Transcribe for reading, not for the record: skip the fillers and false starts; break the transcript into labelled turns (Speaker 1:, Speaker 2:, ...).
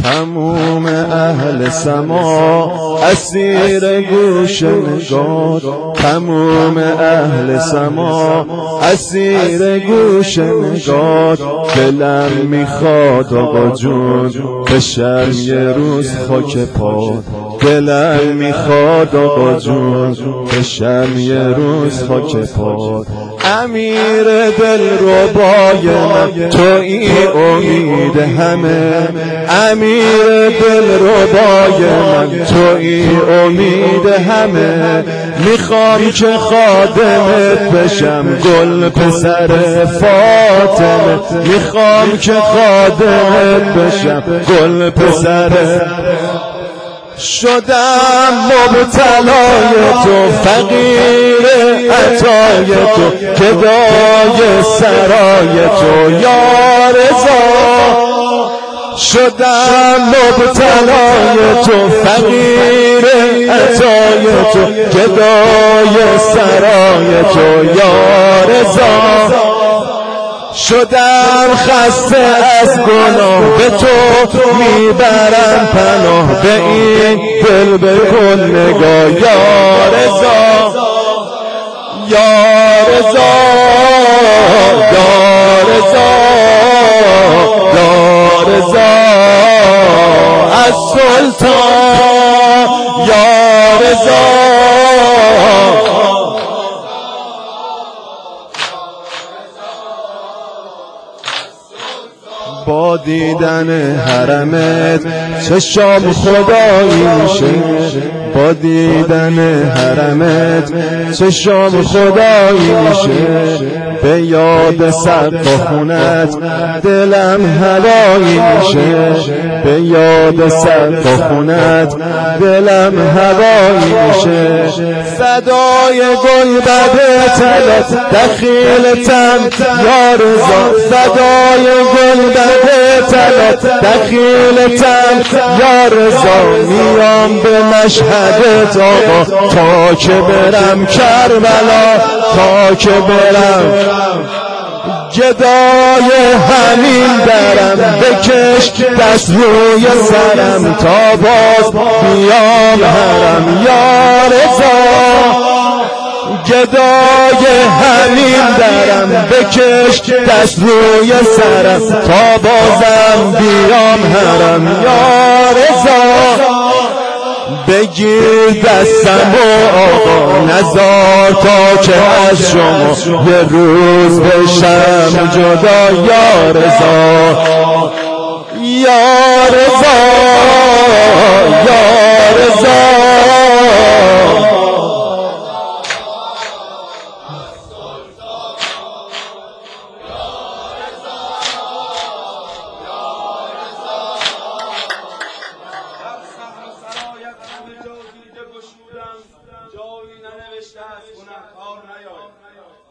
Speaker 1: تموم اهل سما اسیر گوش نگار، تموم اهل سما اسیر گوش نگار. دلم میخواد آقا جون بشم یه روز خاک پات، دلم میخواد آقا جون بشم یه روز خاک پات. امیر دلربای من تویی امید همه، امیر دلربای من تویی امید همه. میخوام که خادمت بشم گل پسر فاطمه، میخوام که خادمت بشم گل پسر. شدم مبتلای تو فقیر عطای تو، گدای سرای تو یا رضا. شدم مبتلای تو فقیر عطای تو، گدای سرای تو یا رضا. شدم خسته از گناه به تو میبرم پناه، به این دل بکن نگاه یا رضا یا رضا یا رضا یا رضا. از سلطان یا رضا. با دیدن حرمت چشام خدایی میشه، با دیدن حرمت چشام خدایی میشه. به یاد سقاخونت دلم هوایی میشه، به یاد سقاخونت دلم هوایی میشه. فدای گلبد طلت دخیلتم یا رضا، فدای گلبد طلت دخیلتم یا رضا. میام به مشهدت آقا تا که برم کربلا، تا که برم. گدای همین درم بکش دست روی سرم، تا باز بیام حرم یا رضا. گدای همین درم بکش دست روی سرم، تا بازم بیام حرم یا رضا. بگیر دستم و آقا نزار تا که از شما یه روز بشم جدا یا رضا یا رضا یا رضا.
Speaker 2: جایی ننوشته است گنه‌کار نیاید.